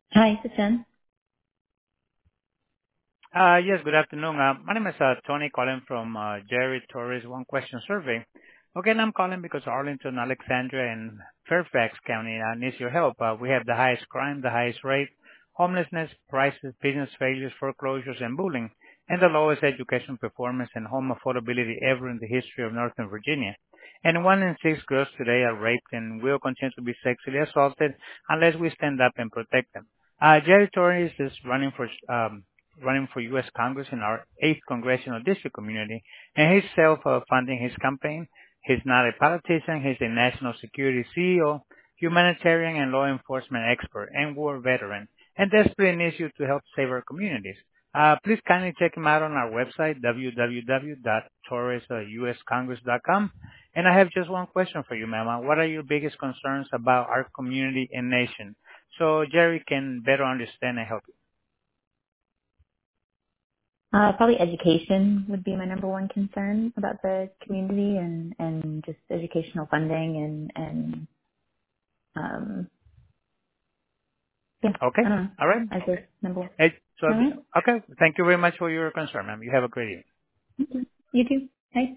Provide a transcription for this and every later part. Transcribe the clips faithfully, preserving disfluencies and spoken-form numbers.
Hi, this is Jen. Uh Yes, good afternoon. Uh My name is uh Tony calling from uh Jerry Torres One Question Survey. Okay, and I'm calling because Arlington, Alexandria, and Fairfax County uh, needs your help. Uh We have the highest crime, the highest rate, homelessness, prices, business failures, foreclosures, and bullying, and the lowest education performance and home affordability ever in the history of Northern Virginia. And one in six girls today are raped and will continue to be sexually assaulted unless we stand up and protect them. Uh, Jerry Torres is running for um, running for U S. Congress in our eighth Congressional District community, and he's self-funding his campaign. He's not a politician. He's a national security C E O, humanitarian and law enforcement expert, and war veteran, and desperately needs you to help save our communities. Uh, please kindly check him out on our website, w w w dot torres u s congress dot com. And I have just one question for you, Mama. What are your biggest concerns about our community and nation? So Jerry can better understand and help you. Uh, probably education would be my number one concern about the community and, and just educational funding and, and, um, yeah, Okay? I don't know. All right? As a number one. Hey, so, All right. okay. Thank you very much for your concern, ma'am. You have a great evening. Okay. You too. Bye.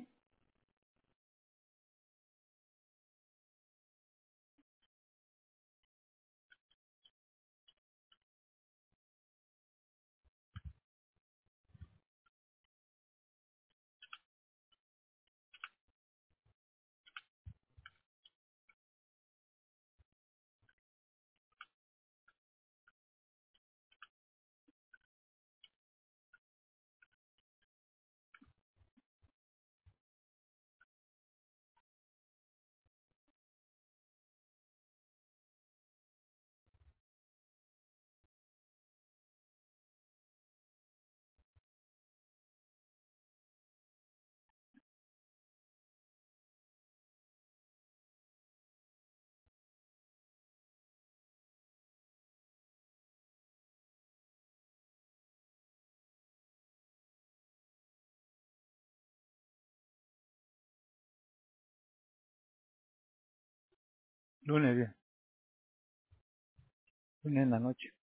Lunes, lunes en la noche.